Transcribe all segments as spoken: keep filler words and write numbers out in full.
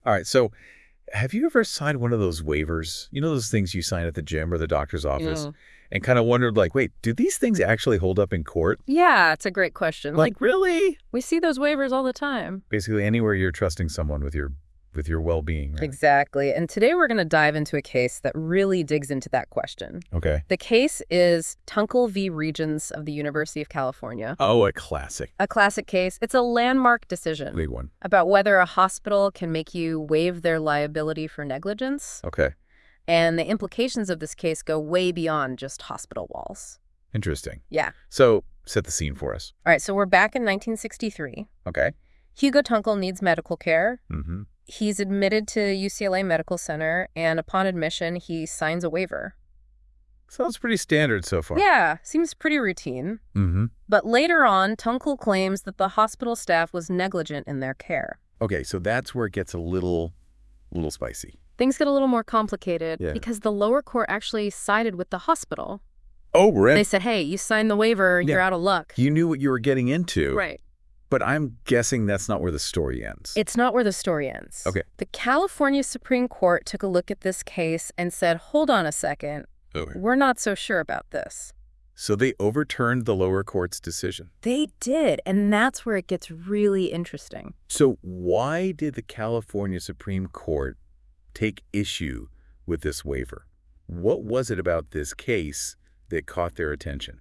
All right, so have you ever signed one of those waivers? You know those things you sign at the gym or the doctor's office Yeah. and kind of wondered, like, wait, do these things actually hold up in court? Yeah, it's a great question. Like, Like, really? we see those waivers all the time. Basically anywhere you're trusting someone with your with your well-being, right? Exactly. And today we're going to dive into a case that really digs into that question. Okay. The case is Tunkel v. Regents of the University of California. Oh, a classic. A classic case. It's a landmark decision Big one. about whether a hospital can make you waive their liability for negligence. Okay. And the implications of this case go way beyond just hospital walls. Interesting. Yeah. So set the scene for us. All right, so we're back in nineteen sixty-three. Okay. Hugo Tunkel needs medical care. Mm-hmm. He's admitted to U C L A Medical Center, and upon admission, he signs a waiver. Sounds pretty standard so far. Yeah, seems pretty routine. Mm-hmm. But later on, Tunkel claims that the hospital staff was negligent in their care. Okay, so that's where it gets a little, little spicy. Things get a little more complicated Yeah. because the lower court actually sided with the hospital. Oh, we're They said, hey, you signed the waiver, you're Yeah. out of luck. You knew what you were getting into. Right. But I'm guessing that's not where the story ends. It's not where the story ends. Okay. The California Supreme Court took a look at this case and said, hold on a second, Okay. we're not so sure about this. So they overturned the lower court's decision. They did, and that's where it gets really interesting. So why did the California Supreme Court take issue with this waiver? What was it about this case that caught their attention?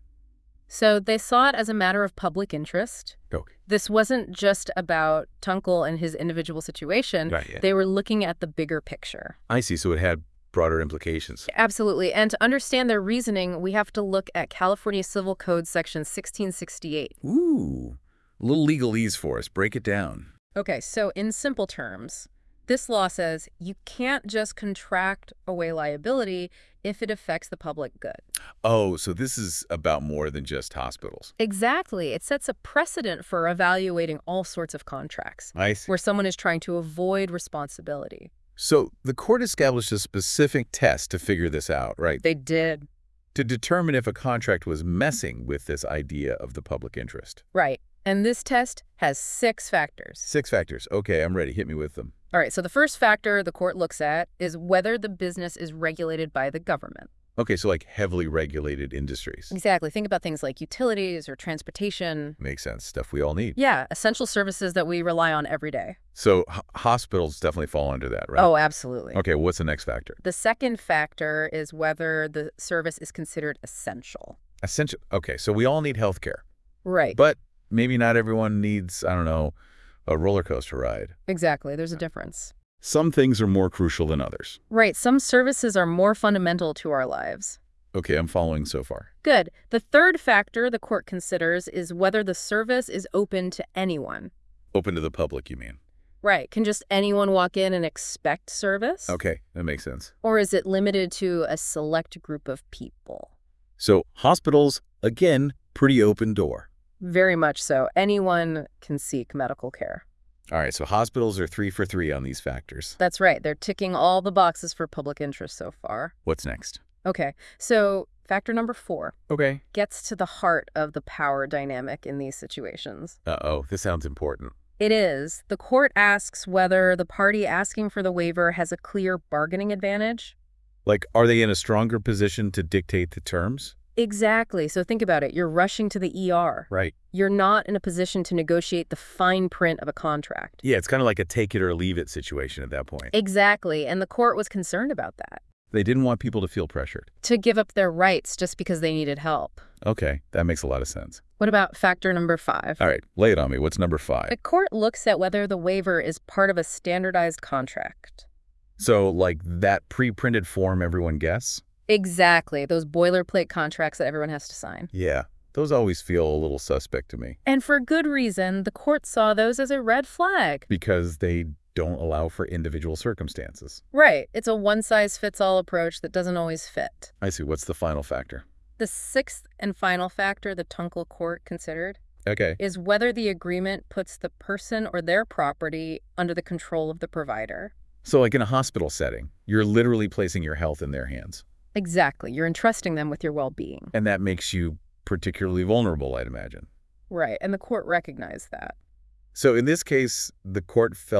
So they saw it as a matter of public interest. Okay. This wasn't just about Tunkel and his individual situation. Right, yeah. They were looking at the bigger picture. I see. So it had broader implications. Absolutely. And to understand their reasoning, we have to look at California Civil Code Section sixteen sixty-eight. Ooh, a little legalese for us. Break it down. Okay, so in simple terms, this law says you can't just contract away liability if it affects the public good. Oh, so this is about more than just hospitals. Exactly. It sets a precedent for evaluating all sorts of contracts I see. where someone is trying to avoid responsibility. So the court established a specific test to figure this out, right? They did. To determine if a contract was messing with this idea of the public interest. Right. And this test has six factors. Six factors. Okay, I'm ready. Hit me with them. All right, so the first factor the court looks at is whether the business is regulated by the government. Okay, so like heavily regulated industries. Exactly. Think about things like utilities or transportation. Makes sense. Stuff we all need. Yeah, essential services that we rely on every day. So h- hospitals definitely fall under that, right? Oh, absolutely. Okay, what's the next factor? The second factor is whether the service is considered essential. Essential. Okay, so we all need health care. Right. But maybe not everyone needs, I don't know, a roller coaster ride. Exactly. There's a difference. Some things are more crucial than others. Right. Some services are more fundamental to our lives. Okay, I'm following so far. Good. The third factor the court considers is whether the service is open to anyone. Open to the public, you mean? Right. Can just anyone walk in and expect service? Okay, that makes sense. Or is it limited to a select group of people? So hospitals, again, pretty open door. Very much so. Anyone can seek medical care. All right, so hospitals are three for three on these factors. That's right. They're ticking all the boxes for public interest so far. What's next? Okay, so factor number four Okay. gets to the heart of the power dynamic in these situations. Uh-oh, this sounds important. It is. The court asks whether the party asking for the waiver has a clear bargaining advantage. Like, are they in a stronger position to dictate the terms? Exactly. So think about it. You're rushing to the E R. Right. You're not in a position to negotiate the fine print of a contract. Yeah, it's kind of like a take it or leave it situation at that point. Exactly. And the court was concerned about that. They didn't want people to feel pressured. To give up their rights just because they needed help. Okay, that makes a lot of sense. What about factor number five? All right, lay it on me. What's number five? The court looks at whether the waiver is part of a standardized contract. So, like that pre-printed form everyone gets? Exactly. Those boilerplate contracts that everyone has to sign. Yeah, those always feel a little suspect to me. And for good reason, the court saw those as a red flag. Because they don't allow for individual circumstances. Right. It's a one-size-fits-all approach that doesn't always fit. I see. What's the final factor? The sixth and final factor the Tunkel court considered Okay. is whether the agreement puts the person or their property under the control of the provider. So like in a hospital setting, you're literally placing your health in their hands. Exactly. You're entrusting them with your well-being. And that makes you particularly vulnerable, I'd imagine. Right. And the court recognized that. So in this case, the court felt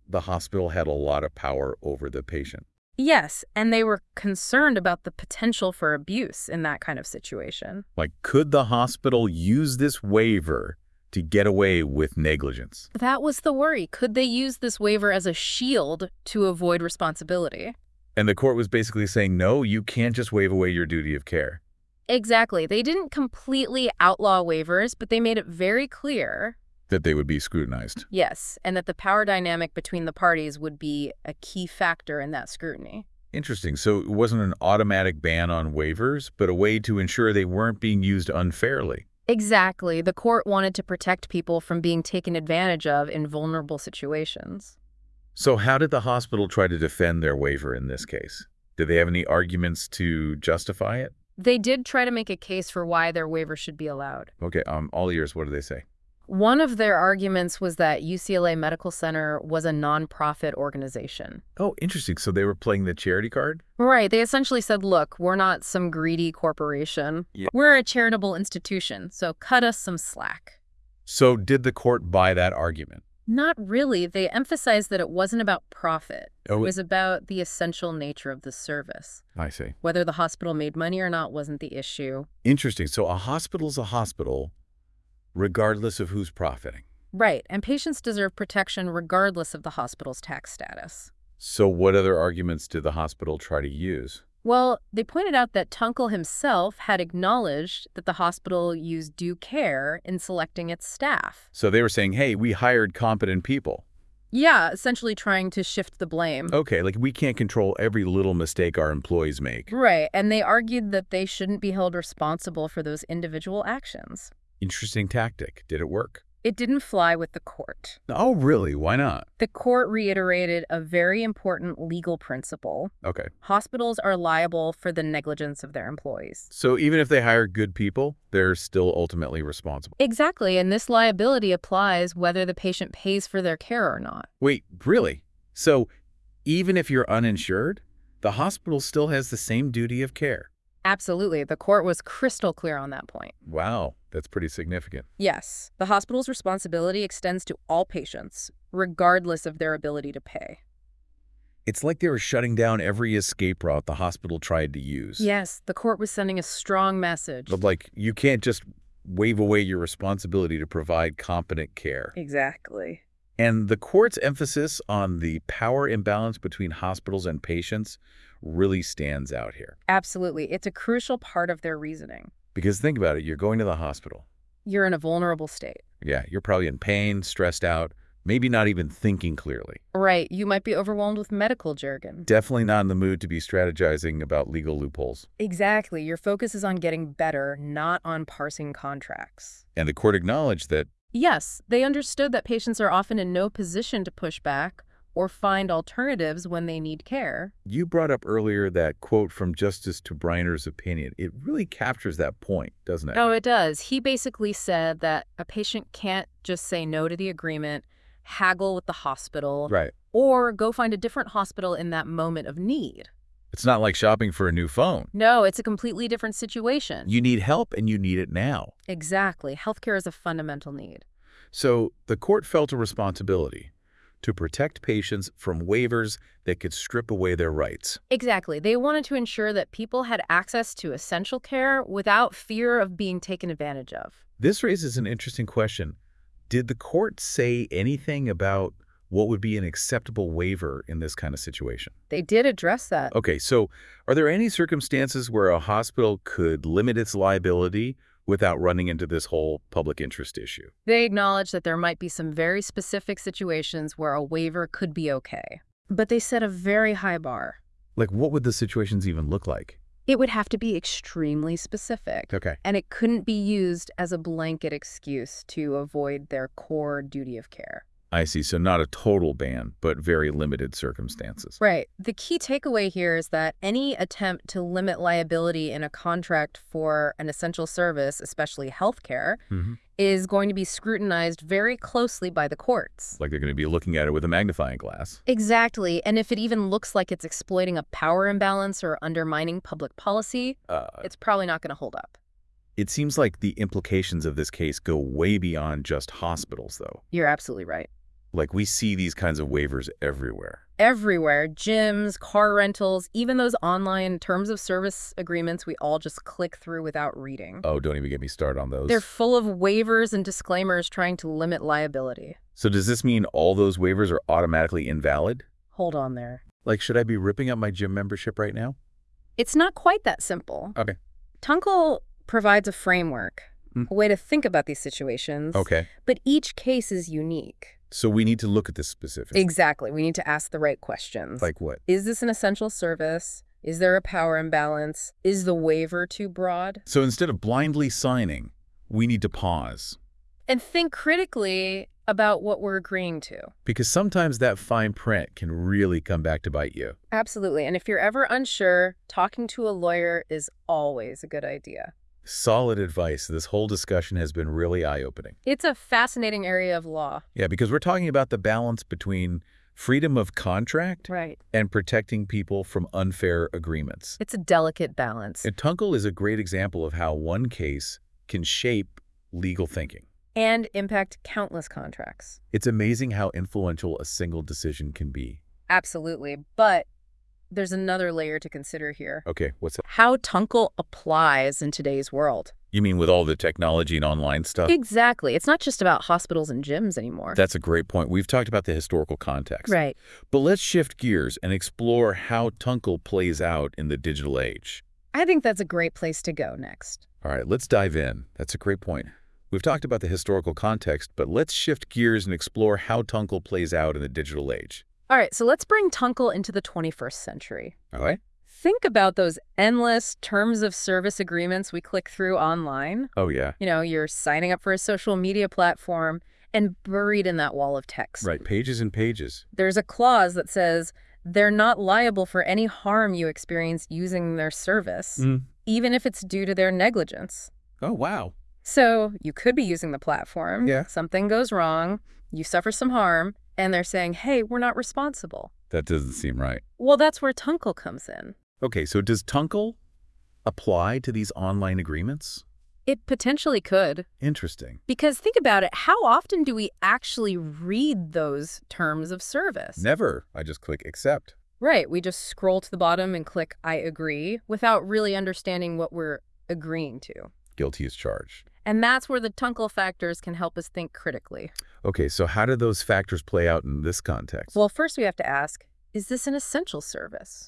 the hospital had a lot of power over the patient. Yes, and they were concerned about the potential for abuse in that kind of situation. Like, could the hospital use this waiver to get away with negligence? That was the worry. Could they use this waiver as a shield to avoid responsibility? And the court was basically saying, no, you can't just waive away your duty of care. Exactly. They didn't completely outlaw waivers, but they made it very clear. That they would be scrutinized. Yes, and that the power dynamic between the parties would be a key factor in that scrutiny. Interesting. So it wasn't an automatic ban on waivers, but a way to ensure they weren't being used unfairly. Exactly. The court wanted to protect people from being taken advantage of in vulnerable situations. So how did the hospital try to defend their waiver in this case? Did they have any arguments to justify it? They did try to make a case for why their waiver should be allowed. Okay, um, all ears, what do they say? One of their arguments was that U C L A Medical Center was a nonprofit organization. Oh, interesting. So they were playing the charity card? Right. They essentially said, look, we're not some greedy corporation. Yeah. We're a charitable institution, so cut us some slack. So did the court buy that argument? Not really. They emphasized that it wasn't about profit. Oh, it was about the essential nature of the service. I see. Whether the hospital made money or not wasn't the issue. Interesting. So a hospital's a hospital regardless of who's profiting. Right. And patients deserve protection regardless of the hospital's tax status. So what other arguments did the hospital try to use? Well, they pointed out that Tunkel himself had acknowledged that the hospital used due care in selecting its staff. So they were saying, hey, we hired competent people. Yeah, essentially trying to shift the blame. Okay, like we can't control every little mistake our employees make. Right, and they argued that they shouldn't be held responsible for those individual actions. Interesting tactic. Did it work? It didn't fly with the court. Oh, really? Why not? The court reiterated a very important legal principle. Okay. Hospitals are liable for the negligence of their employees. So even if they hire good people, they're still ultimately responsible. Exactly, and this liability applies whether the patient pays for their care or not. Wait, really? So even if you're uninsured, the hospital still has the same duty of care? Absolutely. The court was crystal clear on that point. Wow, that's pretty significant. Yes, the hospital's responsibility extends to all patients, regardless of their ability to pay. It's like they were shutting down every escape route the hospital tried to use. Yes, the court was sending a strong message. But like, you can't just wave away your responsibility to provide competent care. Exactly. And the court's emphasis on the power imbalance between hospitals and patients really stands out here. Absolutely. It's a crucial part of their reasoning. Because think about it, you're going to the hospital. You're in a vulnerable state. Yeah, you're probably in pain, stressed out, maybe not even thinking clearly. Right. You might be overwhelmed with medical jargon. Definitely not in the mood to be strategizing about legal loopholes. Exactly. Your focus is on getting better, not on parsing contracts. And the court acknowledged that. Yes, they understood that patients are often in no position to push back or find alternatives when they need care. You brought up earlier that quote from Justice Tubriner's opinion. It really captures that point, doesn't it? Oh, it does. He basically said that a patient can't just say no to the agreement, haggle with the hospital, Right. or go find a different hospital in that moment of need. It's not like shopping for a new phone. No, it's a completely different situation. You need help and you need it now. Exactly. Healthcare is a fundamental need. So the court felt a responsibility to protect patients from waivers that could strip away their rights. Exactly. They wanted to ensure that people had access to essential care without fear of being taken advantage of. This raises an interesting question. Did the court say anything about what would be an acceptable waiver in this kind of situation? They did address that. Okay, so are there any circumstances where a hospital could limit its liability without running into this whole public interest issue? They acknowledged that there might be some very specific situations where a waiver could be okay. But they set a very high bar. Like, what would the situations even look like? It would have to be extremely specific. Okay. And it couldn't be used as a blanket excuse to avoid their core duty of care. I see. So not a total ban, but very limited circumstances. Right. The key takeaway here is that any attempt to limit liability in a contract for an essential service, especially healthcare, Mm-hmm. is going to be scrutinized very closely by the courts. Like they're going to be looking at it with a magnifying glass. Exactly. And if it even looks like it's exploiting a power imbalance or undermining public policy, Uh, it's probably not going to hold up. it seems like the implications of this case go way beyond just hospitals, though. You're absolutely right. Like we see these kinds of waivers everywhere. Everywhere, gyms, car rentals, even those online terms of service agreements we all just click through without reading. Oh, don't even get me started on those. They're full of waivers and disclaimers trying to limit liability. So does this mean all those waivers are automatically invalid? Hold on there. Like, should I be ripping up my gym membership right now? It's not quite that simple. Okay. Tunkel provides a framework, Hmm. a way to think about these situations. Okay. But each case is unique. So we need to look at this specific. Exactly. We need to ask the right questions. Like what? Is this an essential service? Is there a power imbalance? Is the waiver too broad? So instead of blindly signing, we need to pause. And think critically about what we're agreeing to. Because sometimes that fine print can really come back to bite you. Absolutely. And if you're ever unsure, talking to a lawyer is always a good idea. Solid advice. This whole discussion has been really eye-opening. It's a fascinating area of law. Yeah, because we're talking about the balance between freedom of contract Right. and protecting people from unfair agreements. It's a delicate balance. And Tunkel is a great example of how one case can shape legal thinking. And impact countless contracts. It's amazing how influential a single decision can be. Absolutely. But there's another layer to consider here. Okay, what's that? How Tunkel applies in today's world. You mean with all the technology and online stuff? Exactly. It's not just about hospitals and gyms anymore. That's a great point. We've talked about the historical context. Right. But let's shift gears and explore how Tunkel plays out in the digital age. I think that's a great place to go next. All right, let's dive in. That's a great point. We've talked about the historical context, but let's shift gears and explore how Tunkel plays out in the digital age. All right, so let's bring Tunkel into the twenty-first century. All right? Think about those endless terms of service agreements we click through online. Oh, yeah. You know, you're signing up for a social media platform, and buried in that wall of text, Right, pages and pages. there's a clause that says they're not liable for any harm you experience using their service, Mm. even if it's due to their negligence. Oh, wow. So you could be using the platform. Yeah. Something goes wrong, you suffer some harm, and they're saying, hey, we're not responsible. That doesn't seem right. Well, that's where Tunkel comes in. Okay, so does Tunkel apply to these online agreements? It potentially could. Interesting. Because think about it, how often do we actually read those terms of service? Never. I just click accept. Right, we just scroll to the bottom and click I agree without really understanding what we're agreeing to. Guilty as charged. And that's where the Tunkel factors can help us think critically. Okay, so how do those factors play out in this context? Well, first we have to ask, is this an essential service?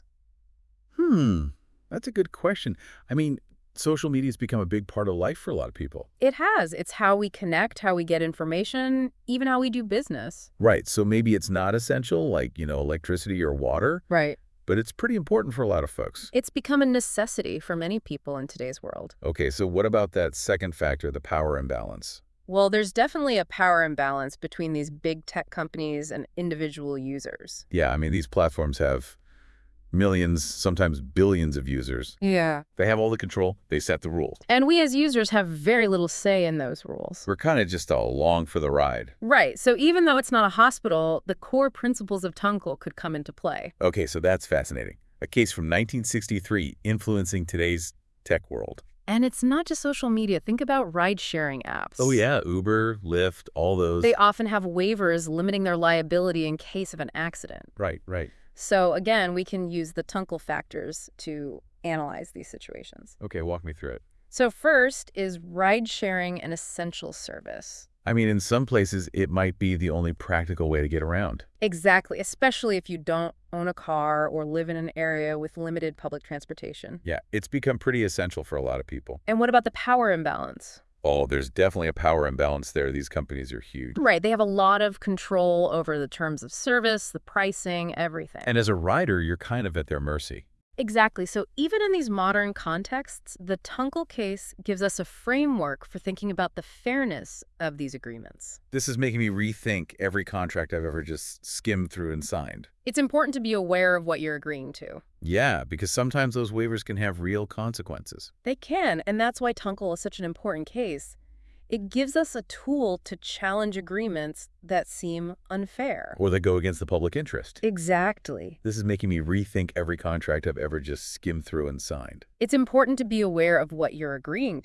Hmm, that's a good question. I mean, social media has become a big part of life for a lot of people. It has. It's how we connect, how we get information, even how we do business. Right, so maybe it's not essential, like, you know, electricity or water, Right. but it's pretty important for a lot of folks. It's become a necessity for many people in today's world. Okay, so what about that second factor, the power imbalance? Well, there's definitely a power imbalance between these big tech companies and individual users. Yeah, I mean, these platforms have millions, sometimes billions of users. Yeah. They have all the control. They set the rules. And we as users have very little say in those rules. We're kind of just along for the ride. Right. So even though it's not a hospital, the core principles of Tunkel could come into play. Okay, so that's fascinating. A case from nineteen sixty-three influencing today's tech world. And it's not just social media. Think about ride-sharing apps. Oh, yeah, Uber, Lyft, all those. They often have waivers limiting their liability in case of an accident. Right, right. So again, we can use the Tunkel factors to analyze these situations. Okay, walk me through it. So first is ride-sharing an essential service. I mean, in some places, it might be the only practical way to get around. Exactly, especially if you don't own a car or live in an area with limited public transportation. Yeah, it's become pretty essential for a lot of people. And what about the power imbalance? Oh, there's definitely a power imbalance there. These companies are huge. Right, they have a lot of control over the terms of service, the pricing, everything. And as a rider, you're kind of at their mercy. Exactly. So even in these modern contexts, the Tunkel case gives us a framework for thinking about the fairness of these agreements. This is making me rethink every contract I've ever just skimmed through and signed. It's important to be aware of what you're agreeing to. Yeah, because sometimes those waivers can have real consequences. They can, and that's why Tunkel is such an important case. It gives us a tool to challenge agreements that seem unfair. Or that go against the public interest. Exactly. This is making me rethink every contract I've ever just skimmed through and signed. It's important to be aware of what you're agreeing to.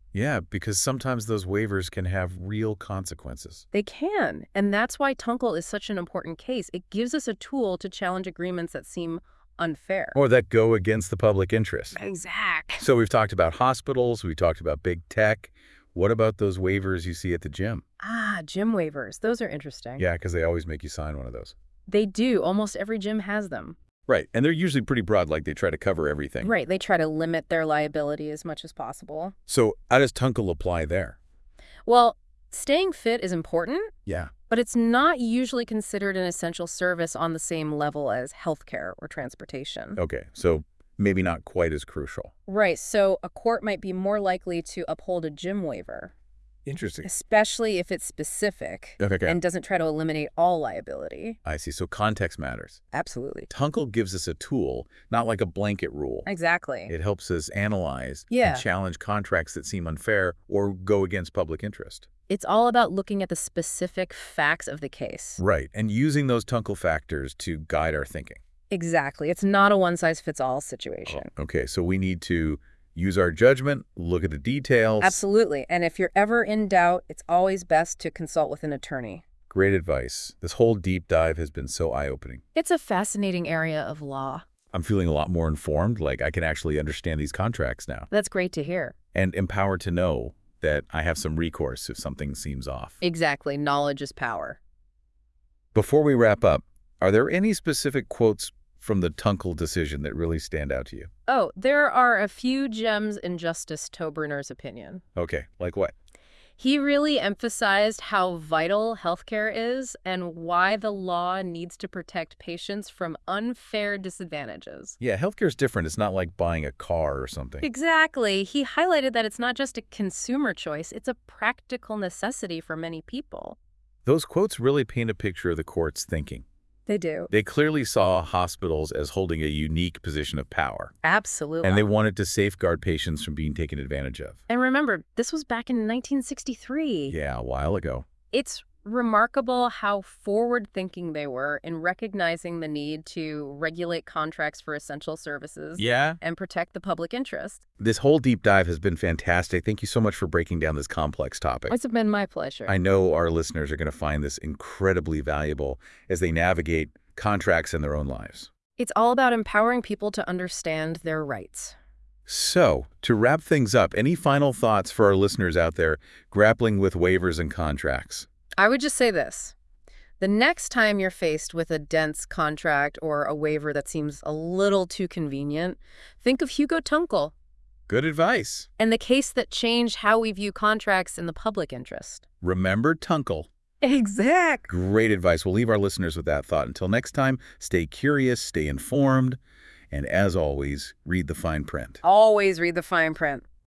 Yeah, because sometimes those waivers can have real consequences. They can, and that's why Tunkel is such an important case. It gives us a tool to challenge agreements that seem unfair. Or that go against the public interest. Exact. So we've talked about hospitals, we talked about big tech. What about those waivers you see at the gym? Ah, gym waivers. Those are interesting. Yeah, because they always make you sign one of those. They do. Almost every gym has them. Right, and they're usually pretty broad, like they try to cover everything. Right. They try to limit their liability as much as possible. So how does Tunkel apply there? Well, staying fit is important, Yeah. but it's not usually considered an essential service on the same level as healthcare or transportation. Okay, so maybe not quite as crucial. Right. So a court might be more likely to uphold a gym waiver, Interesting. especially if it's specific Okay, okay. and doesn't try to eliminate all liability. I see. So context matters. Absolutely. Tunkel gives us a tool, not like a blanket rule. Exactly. It helps us analyze Yeah. and challenge contracts that seem unfair or go against public interest. It's all about looking at the specific facts of the case. Right, and using those Tunkel factors to guide our thinking. Exactly. It's not a one-size-fits-all situation. Oh, okay, so we need to use our judgment, look at the details. Absolutely. And if you're ever in doubt, it's always best to consult with an attorney. Great advice. This whole deep dive has been so eye-opening. It's a fascinating area of law. I'm feeling a lot more informed, like I can actually understand these contracts now. That's great to hear. And empowered to know that I have some recourse if something seems off. Exactly. Knowledge is power. Before we wrap up, are there any specific quotes from the Tunkel decision that really stand out to you? Oh, there are a few gems in Justice Toberner's opinion. Okay, like what? He really emphasized how vital healthcare is and why the law needs to protect patients from unfair disadvantages. Yeah, healthcare's different. It's not like buying a car or something. Exactly. He highlighted that it's not just a consumer choice, it's a practical necessity for many people. Those quotes really paint a picture of the court's thinking. They do. They clearly saw hospitals as holding a unique position of power, Absolutely. and they wanted to safeguard patients from being taken advantage of. And remember, this was back in nineteen sixty-three. Yeah, a while ago. It's remarkable how forward-thinking they were in recognizing the need to regulate contracts for essential services Yeah? and protect the public interest. This whole deep dive has been fantastic. Thank you so much for breaking down this complex topic. It's been my pleasure. I know our listeners are going to find this incredibly valuable as they navigate contracts in their own lives. It's all about empowering people to understand their rights. So, to wrap things up, any final thoughts for our listeners out there grappling with waivers and contracts? I would just say this. The next time you're faced with a dense contract or a waiver that seems a little too convenient, think of Hugo Tunkel Good advice. and the case that changed how we view contracts in the public interest. Remember Tunkel. Exact. Great advice. We'll leave our listeners with that thought. Until next time, stay curious, stay informed, and as always, read the fine print. Always read the fine print.